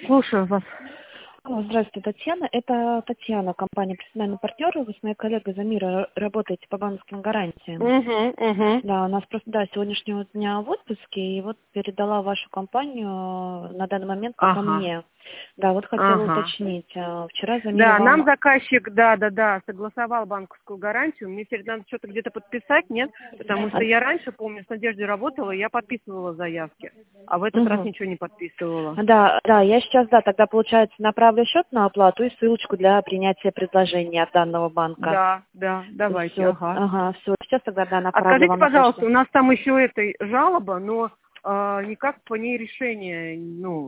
Слушаю вас. Алло, здравствуйте, Татьяна. Это Татьяна, компания «Профессиональный партнер». Вы с моей коллегой Замира работаете по банковским гарантиям. Угу. Да, у нас просто, сегодняшнего дня в отпуске, и вот передала вашу компанию на данный момент только Ага. мне. Да, вот хотела Ага. уточнить. Вчера Замира Да, нам вам... заказчик, согласовал банковскую гарантию. Мне теперь надо что-то где-то подписать, нет? Потому что я раньше, помню, с Надеждой работала, и я подписывала заявки. А в этот раз Мгм. ничего не подписывала. Да, я сейчас, тогда, получается, направлю счет на оплату и ссылочку для принятия предложения от данного банка. Да, давайте, Все, ага. ага, все. Сейчас тогда, А направлю скажите, вам на почту. пожалуйста, у нас там еще жалоба, но никак по ней решение,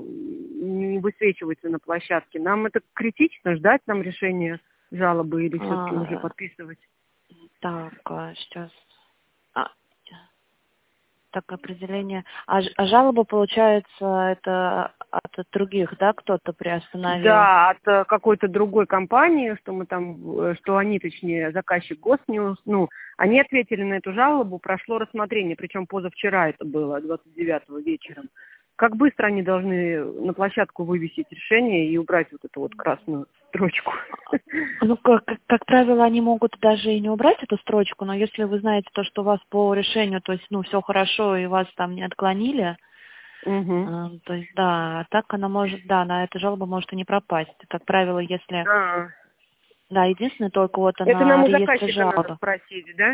не высвечивается на площадке. Нам это критично, ждать нам решения жалобы или все-таки уже А, подписывать? Так, сейчас. А, так, определение. А жалоба, получается, это от других, да, кто-то приостановил? Да, от какой-то другой компании, что они, точнее, заказчик Госньюз, они ответили на эту жалобу, прошло рассмотрение, причем позавчера это было, 29-го вечером. Как быстро они должны на площадку вывесить решение и убрать вот эту вот красную строчку? Ну, как правило, они могут даже и не убрать эту строчку, но если вы знаете то, что у вас по решению, то есть, все хорошо, и вас там не отклонили, Угу. то есть, да, так она может, на эту жалобу может и не пропасть. Как правило, если, единственное, только вот Это на нам у реестре заказчика надо жалобы. спросить, да?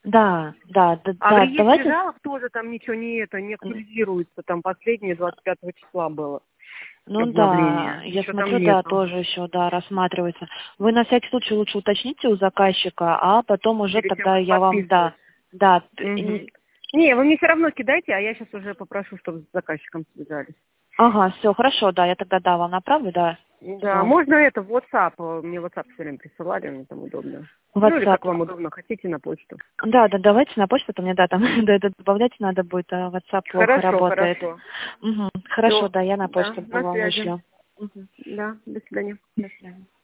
А в Да, реестре давайте. жалоб тоже там ничего не актуализируется, там последнее 25 числа было Ну да, обновление. я Еще там смотрю, нету. тоже еще, рассматривается. Вы на всякий случай лучше уточните у заказчика, а потом уже Перед тем, тогда как я вам, подписывать. да, Угу. Не, вы мне все равно кидайте, а я сейчас уже попрошу, чтобы с заказчиком связались. ага, все, хорошо, я тогда, вам направлю, Да, все. можно это в WhatsApp. Мне WhatsApp все время присылали, мне там удобно. Или WhatsApp. как вам удобно, хотите на почту. Давайте на почту, то мне, там, это добавлять надо будет, а WhatsApp плохо работает. Хорошо. Хорошо, Все, я на почту на вам связи. вышлю. Да, до свидания. До свидания.